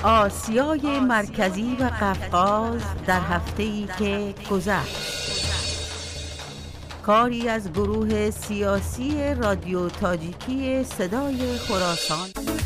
آسیای مرکزی و قفقاز در هفته‌ای که گذشت. کاری از گروه سیاسی رادیو تاجیکی صدای خراسان.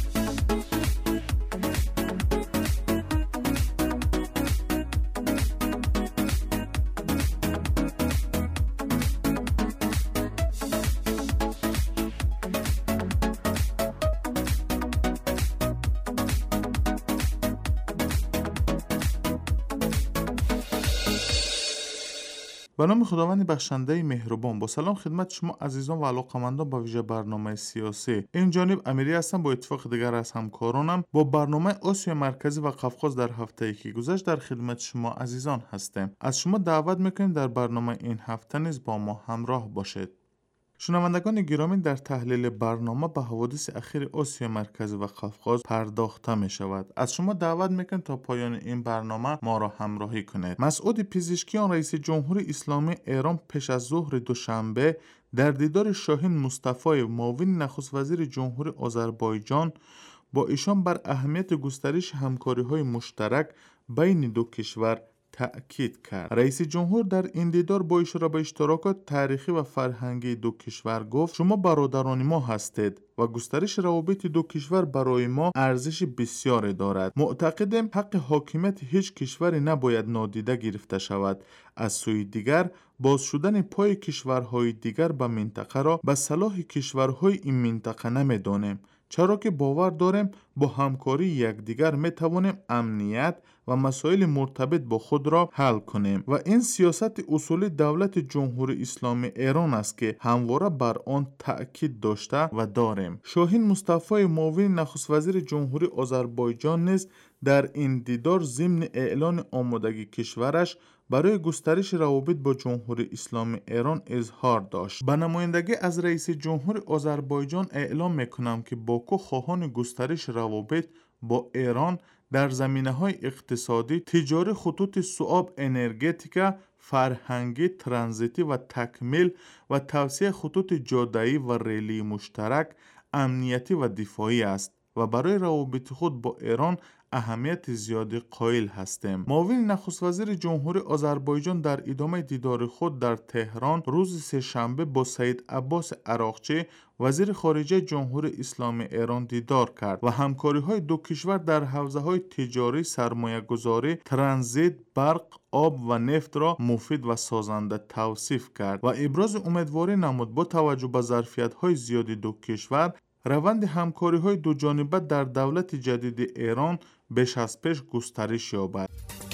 به نام خداوند بخشنده مهربان، با سلام خدمت شما عزیزان و علاقمندان به ویژه برنامه سیاسی. این جانب امیری هستم با اتفاق دیگر از همکارانم با برنامه آسیای مرکزی و قفقاز در هفته‌ای که گذشت در خدمت شما عزیزان هستیم. از شما دعوت میکنیم در برنامه این هفته نیز با ما همراه باشید. شنوندگان گرامی، در تحلیل برنامه به حوادث اخیر آسیای مرکزی و قفقاز پرداخته می شود. از شما دعوت میکنم تا پایان این برنامه ما را همراهی کنید. مسعود پزشکیان رئیس جمهوری اسلامی ایران پیش از ظهر دوشنبه در دیدار شاهین مصطفی معاون نخست وزیر جمهوری آذربایجان با ایشان بر اهمیت گسترش همکاری‌های مشترک بین دو کشور تأکید کرد. رئیس جمهور در این دیدار با اشاره به اشتراکات تاریخی و فرهنگی دو کشور گفت: شما برادران ما هستید و گسترش روابط دو کشور برای ما ارزش بسیاری دارد. معتقدیم حق حاکمیت هیچ کشوری نباید نادیده گرفته شود. از سوی دیگر باز شدن پای کشورهای دیگر به منطقه را به صلاح کشورهای این منطقه نمی‌دانیم، چرا که باور داریم با همکاری یکدیگر می توانیم امنیت و مسائل مرتبط با خود را حل کنیم و این سیاست اصولی دولت جمهوری اسلامی ایران است که همواره بر آن تأکید داشته و داریم. شاهین مصطفی معاون نخست وزیر جمهوری آذربایجان نیز در این دیدار ضمن اعلان آمادگی کشورش برای گسترش روابط با جمهوری اسلامی ایران اظهار داشت. به نمایندگی از رئیس جمهور آذربایجان اعلام میکنم که باکو خواهان گسترش روابط با ایران در زمینه‌های اقتصادی، تجاری، خطوط سواب، انرژتیکا، فرهنگی، ترانزیتی و تکمیل و توسعه خطوط جاده‌ای و ریلی مشترک، امنیتی و دفاعی است و برای روابط خود با ایران اهمیت زیادی قائل هستیم. معاون نخست وزیر جمهوری آذربایجان در ادامه دیدار خود در تهران روز سه‌شنبه با سید عباس عراقچی وزیر خارجه جمهوری اسلامی ایران دیدار کرد و همکاری‌های دو کشور در حوزه‌های تجاری، سرمایه‌گذاری، ترانزیت، برق، آب و نفت را مفید و سازنده توصیف کرد و ابراز امیدواری نمود با توجه به ظرفیت‌های زیاد دو کشور روند همکاری‌های دو جانبه در دولت جدید ایران بیش از پیش گسترش یابد.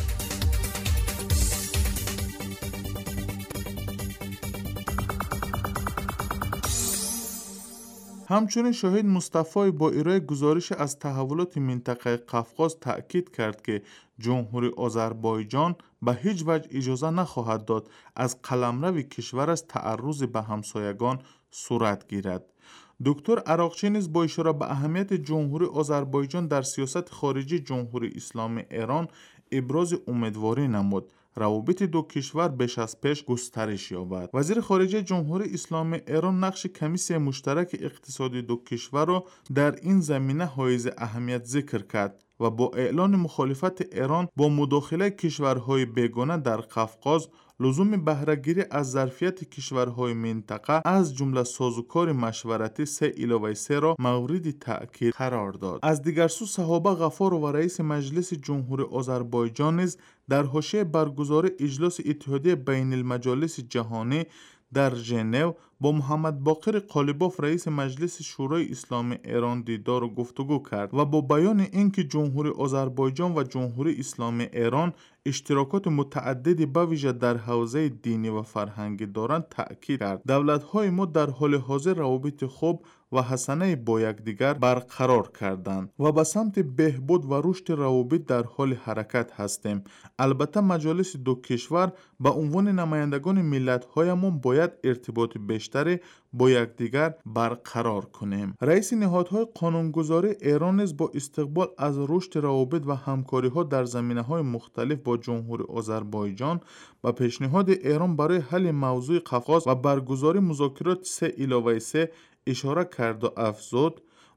همچنین شاهین مصطفی با ارائه گزارش از تحولات منطقه قفقاز تأکید کرد که جمهوری آذربایجان به هیچ وجه اجازه نخواهد داد از قلمرو کشورش تعرض به همسایگان صورت گیرد. دکتر عراقچی نیز با اشاره به اهمیت جمهوری آذربایجان در سیاست خارجی جمهوری اسلامی ایران ابراز امیدواری نمود روابط دو کشور بیش از پیش گسترش یابد. وزیر خارجه جمهوری اسلامی ایران نقش کمیسیون مشترک اقتصادی دو کشور را در این زمینه حائز اهمیت ذکر کرد و با اعلان مخالفت ایران با مداخله کشورهای بیگانه در قفقاز، لزوم بهره‌گیری از ظرفیت کشورهای منطقه از جمله سازوکار مشورتی 3+3 را مورد تأکید قرار داد. از دیگر سو صحابه غفار و رئیس مجلس جمهوری آذربایجان نیز در حاشیه برگزاری اجلاس اتحادیه بین المجالس جهانی در ژنو با محمد باقر قالیباف رئیس مجلس شورای اسلامی ایران دیدار و گفتگو کرد و با بیان اینکه جمهوری آذربایجان و جمهوری اسلامی ایران اشتراکات متعددی به ویژه در حوزه دینی و فرهنگی دارند تأکید کرد. دولت‌های ما در حال حاضر روابط خوب و حسنه با یکدیگر برقرار کردند و به سمت بهبود و رشد روابط در حال حرکت هستیم. البته مجالس دو کشور به عنوان نمایندگان ملت‌هایمان باید ارتباط بیشتری با یکدیگر برقرار کنیم. رئیس نهادهای قانونگذاری ایران نیز با استقبال از رشد روابط و همکاری‌ها در زمینه‌های مختلف با جمهوری آذربایجان و پیشنهاد ایران برای حل موضوع قفقاز و برگزاری مذاکرات 3+3 اشاره کرد و افزود: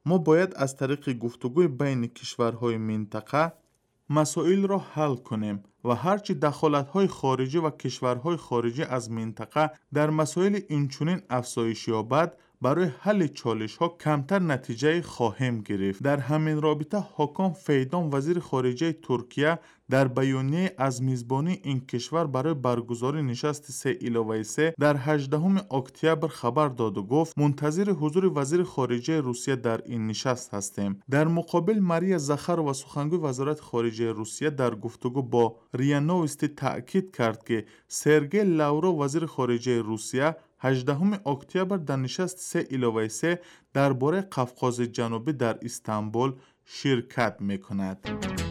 ما باید از طریق گفتگوی بین کشورهای منطقه مسائل را حل کنیم و هرچی دخالت‌های خارجی و کشورهای خارجی از منطقه در مسائل اینچنین افزایش یابد، برای حل چالش‌ها کمتر نتیجه خواهیم گرفت. در همین رابطه حاکم فیدان وزیر خارجه ترکیه در بیانیه از میزبانی این کشور برای برگزاری نشست 3+3 در 18 اکتبر خبر داد و گفت منتظر حضور وزیر خارجه روسیه در این نشست هستیم. در مقابل ماریا زاخارova سخنگوی وزارت خارجه روسیه در گفتگو با ریا نووستی تأکید کرد که سرگئی لاورو وزیر خارجه روسیه 18 اکتبر در نشست 3+3 درباره قفقاز جنوبی در استانبول شرکت می‌کند.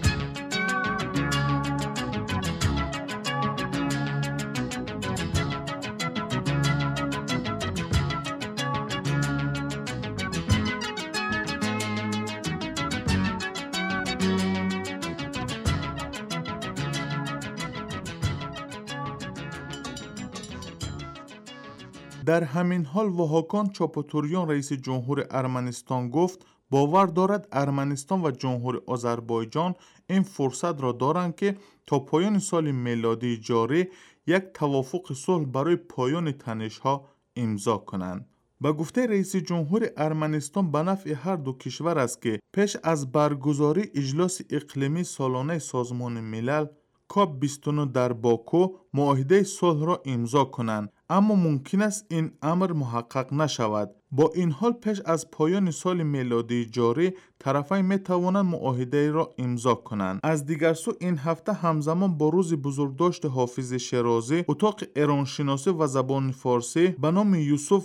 در همین حال وهاکان چاپاتوریان رئیس جمهور ارمنستان گفت باور دارد ارمنستان و جمهوری آذربایجان این فرصت را دارند که تا پایان سال میلادی جاری یک توافق صلح برای پایان تنش‌ها امضا کنند. با گفته رئیس جمهور ارمنستان به نفع هر دو کشور است که پیش از برگزاری اجلاس اقلیمی سالانه سازمان ملل کاپ 29 در باکو معاهده صلح را امضا کنند، اما ممکن است این امر محقق نشود. با این حال پیش از پایان سال میلادی جاری طرفین می توانند معاهده را امضا کنند. از دیگر سو این هفته همزمان با روز بزرگداشت حافظ شیرازی اتاق ایرانشناسی و زبان فارسی به نام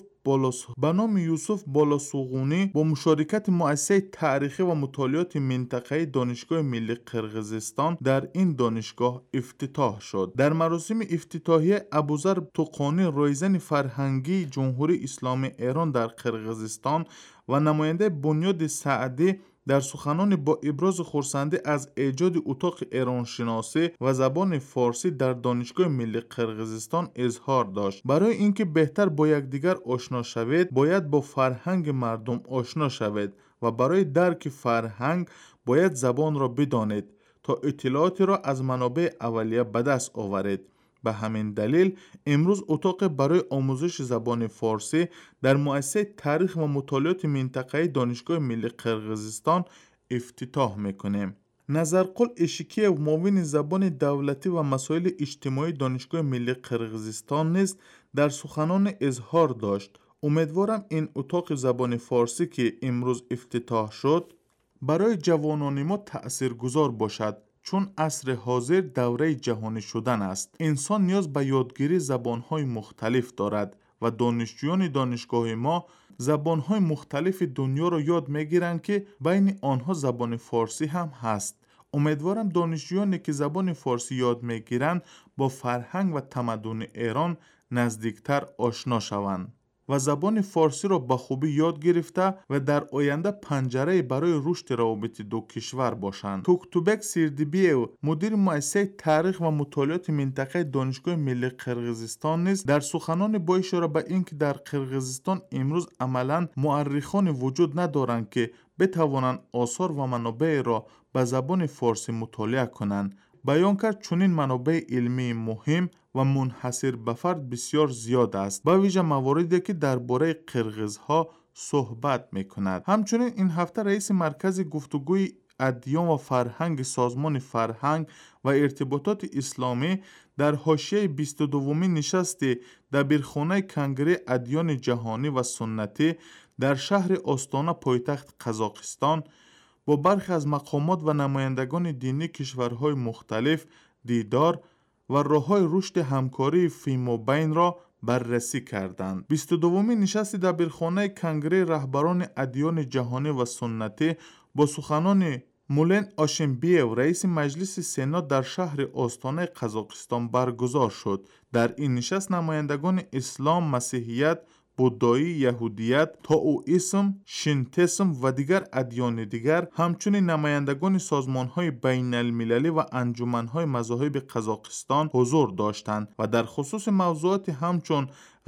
یوسف بالاسوغونی با مشارکت مؤسسه تاریخی و مطالعات منطقه‌ای دانشگاه ملی قرقیزستان در این دانشگاه افتتاح شد. در مراسم افتتاحیه ابوذر توقانی رایزن فرهنگی جمهوری اسلامی ایران در قرقیزستان و نماینده بنیاد سعدی در سخنان با ابراز خرسندی از ایجاد اتاق ایرانشناسی و زبان فارسی در دانشگاه ملی قرقیزستان اظهار داشت. برای اینکه بهتر با یکدیگر آشنا شوید باید با فرهنگ مردم آشنا شوید و برای درک فرهنگ باید زبان را بدانید تا اطلاعاتی را از منابع اولیه به دست آورید. به همین دلیل امروز اتاق برای آموزش زبان فارسی در مؤسسه تاریخ و مطالعات منطقه‌ای دانشگاه ملی قرقیزستان افتتاح میکنیم. نظرقل اشکیف معاون زبان دولتی و مسائل اجتماعی دانشگاه ملی قرقیزستان نیز در سخنان اظهار داشت امیدوارم این اتاق زبان فارسی که امروز افتتاح شد برای جوانان ما تأثیرگذار باشد، چون عصر حاضر دوره جهانی شدن است. انسان نیاز به یادگیری زبان‌های مختلف دارد و دانشجویان دانشگاه ما زبان‌های مختلف دنیا را یاد می‌گیرند که بین آنها زبان فارسی هم هست. امیدوارم دانشجویانی که زبان فارسی یاد می‌گیرند با فرهنگ و تمدن ایران نزدیکتر آشنا شوند و زبان فارسی را به خوبی یاد گرفته و در آینده پنجره برای رشد روابط دو کشور باشند. توکتوبک سیردیبیو مدیر مؤسسه تاریخ و مطالعات منطقه دانشگاه ملی قرقیزستان نیز در سخنان با اشاره به اینکه در قرقیزستان امروز عملاً مورخان وجود ندارند که بتوانند آثار و منابع را به زبان فارسی مطالعه کنند، بیان کرد چنین منابع علمی مهم و منحصر به فرد بسیار زیاد است، با ویژه مواردی که درباره قرقیزها صحبت می‌کند. همچنین این هفته رئیس مرکز گفتگوی ادیان و فرهنگ سازمان فرهنگ و ارتباطات اسلامی در حاشیه 22مین نشست دبیرخانه کنگره ادیان جهانی و سنتی در شهر آستانه پایتخت قزاقستان با برخی از مقامات و نمایندگان دینی کشورهای مختلف دیدار و راه‌های رشد همکاری فیمابین را بررسی کردند. 22مین نشست دبیرخانه کنگره رهبران ادیان جهانی و سنتی با سخنان مولن آشنبیو رئیس مجلس سنا در شهر آستانه قزاقستان برگزار شد. در این نشست نمایندگان اسلام، مسیحیت، بودایی، یهودیت، تائوئیسم، شینتیسم و دیگر ادیان دیگر همچنین نمایندگان سازمان‌های بین المللی و انجمن‌های مذاهب قزاقستان حضور داشتند و در خصوص موضوعات همچون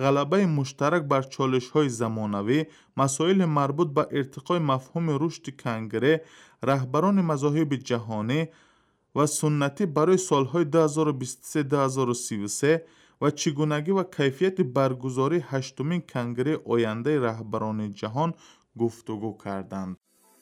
غلبه مشترک بر چالش‌های زمانوی، مسائل مربوط به ارتقای مفهوم رشد کنگره، رهبران مذاهب جهانی و سنتی برای سالهای 2023-2033 و چگونگی و کیفیت برگزاری هشتمین کنگره آینده رهبران جهان گفتگو کردند.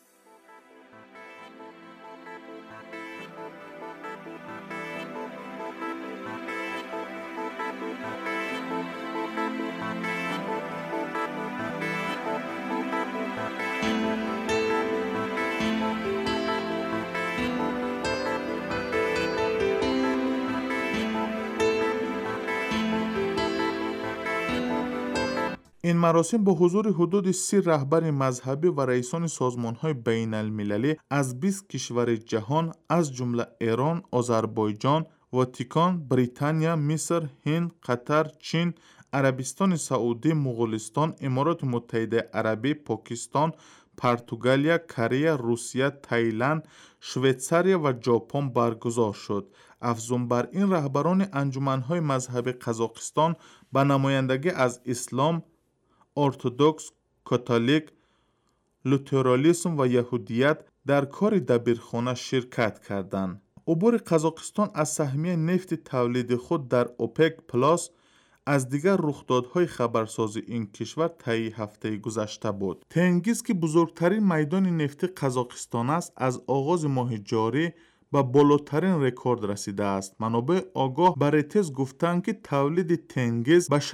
این مراسم با حضور حدود 30 رهبر مذهبی و رئیسان سازمان‌های بین المللی از 20 کشور جهان از جمله ایران، آذربایجان، واتیکان، بریتانیا، مصر، هند، قطر، چین، عربستان سعودی، مغولستان، امارات متحده عربی، پاکستان، پرتغالیا، کره، روسیه، تایلند، شویتزاریا و ژاپن برگزار شد. افزون بر این رهبران انجمن‌های مذهبی قزاقستان با نمایندگی از اسلام، ارتدوکس، کاتولیک، لوترالیسم و یهودیت در کار دبیرخانه شرکت کردند. عبور قزاقستان از سهمیه نفت تولید خود در اوپک پلاس از دیگر رخدادهای خبرسازی این کشور طی هفته گذشته بود. تنگیز که بزرگترین میدان نفتی قزاقستان است، از آغاز ماه جاری به بالاترین رکورد رسیده است. منابع آگاه به رویترز گفتند که تولید تنگیز به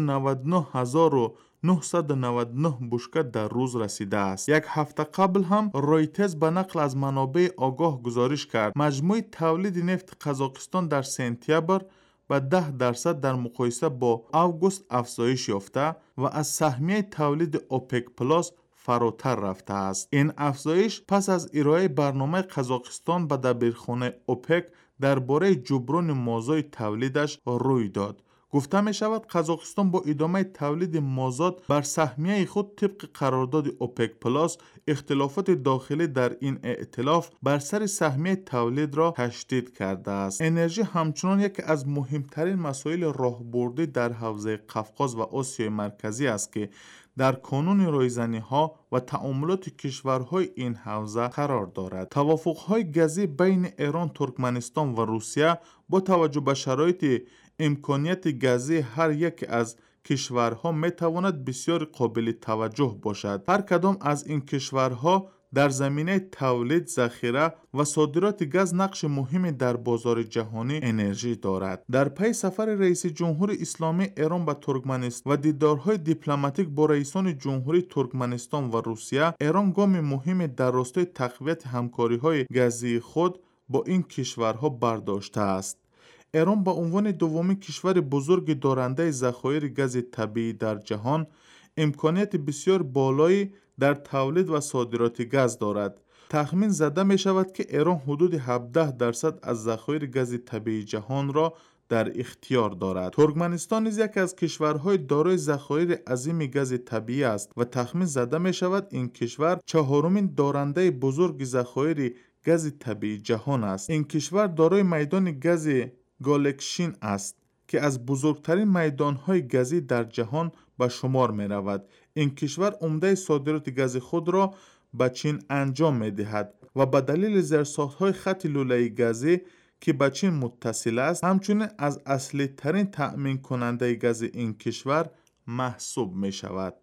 699,999 بشکه در روز رسیده است. یک هفته قبل هم رویترز به نقل از منابع آگاه گزارش کرد مجموع تولید نفت قزاقستان در سپتامبر به 10% در مقایسه با آگوست افزایش یافته و از سهمیه تولید اوپک پلاس فراتر رفته است. این افزایش پس از ارائه برنامه قزاقستان به دبیرخانه اوپک درباره جبران مازاد تولیدش روی داد. گفته می شود قزاقستان با ادامه تولید مازاد بر سهمیه خود طبق قرارداد اوپک پلاس اختلافات داخلی در این ائتلاف بر سر سهمیه تولید را تشدید کرده است. انرژی همچنان یکی از مهمترین مسائل راهبردی در حوزه قفقاز و آسیای مرکزی است که در کانون رایزنی‌ها و تعاملات کشورهای این حوزه قرار دارد. توافق‌های گازی بین ایران، ترکمنستان و روسیه با توجه به شرایط امکانیت گازی هر یک از کشورها میتواند بسیار قابل توجه باشد. هر کدام از این کشورها در زمینه تولید، ذخیره و صادرات گاز نقش مهمی در بازار جهانی انرژی دارد. در پی سفر رئیس جمهور اسلامی ایران به ترکمنستان و دیدارهای دیپلماتیک با رئیسان جمهوری ترکمنستان و روسیه، ایران گام مهمی در راستای تقویت همکاری‌های گازی خود با این کشورها برداشته است. ایران به عنوان دومین کشور بزرگ دارنده ذخایر گاز طبیعی در جهان، امکانیت بسیار بالایی در تولید و صادرات گاز دارد. تخمین زده می شود که ایران حدود 17% از ذخایر گاز طبیعی جهان را در اختیار دارد. ترکمنستان نیز یکی از کشورهای دارای ذخایر عظیم گاز طبیعی است و تخمین زده می شود این کشور چهارمین دارنده بزرگ ذخایر گاز طبیعی جهان است. این کشور دارای میدان گاز گالکشین است که از بزرگترین میدانهای گازی در جهان به شمار می رود. این کشور عمده صادرات گاز خود را به چین انجام می دهد و به دلیل زیرساخت‌های خط لوله‌ای گازی که به چین متصل است، همچنین از اصلی ترین تأمین کننده گاز این کشور محسوب می شود.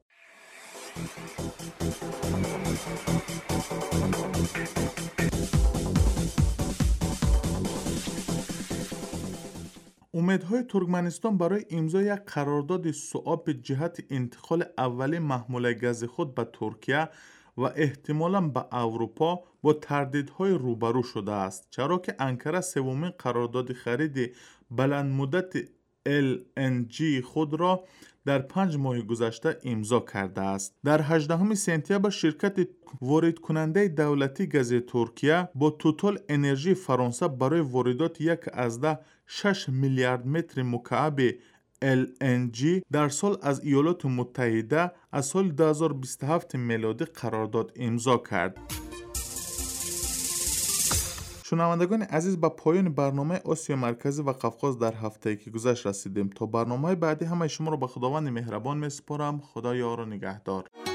امیدهای ترکمنستان برای امضای یک قرارداد صعاب به جهت انتقال اولین محموله گاز خود به ترکیه و احتمالاً به اروپا با تردیدهای روبرو شده است، چرا که انکره سومین قرارداد خرید بلند مدت LNG خود را در 5 ماه گذشته امضا کرده است. در 18 سپتامبر شرکت وارد کننده دولتی گاز ترکیه با توتال انرژی فرانسه برای واردات 1.6 میلیارد متر مکعب LNG در سال از ایالات متحده از سال 2027 میلادی قرارداد امضا کرد. شنوندگان عزیز، به پایان برنامه آسیا مرکزی و قفقاز در هفته‌ای که گذشت رسیدیم. تا برنامه بعدی همه شما را به خداوند مهربان می‌سپارم. خدا یار و نگهدار.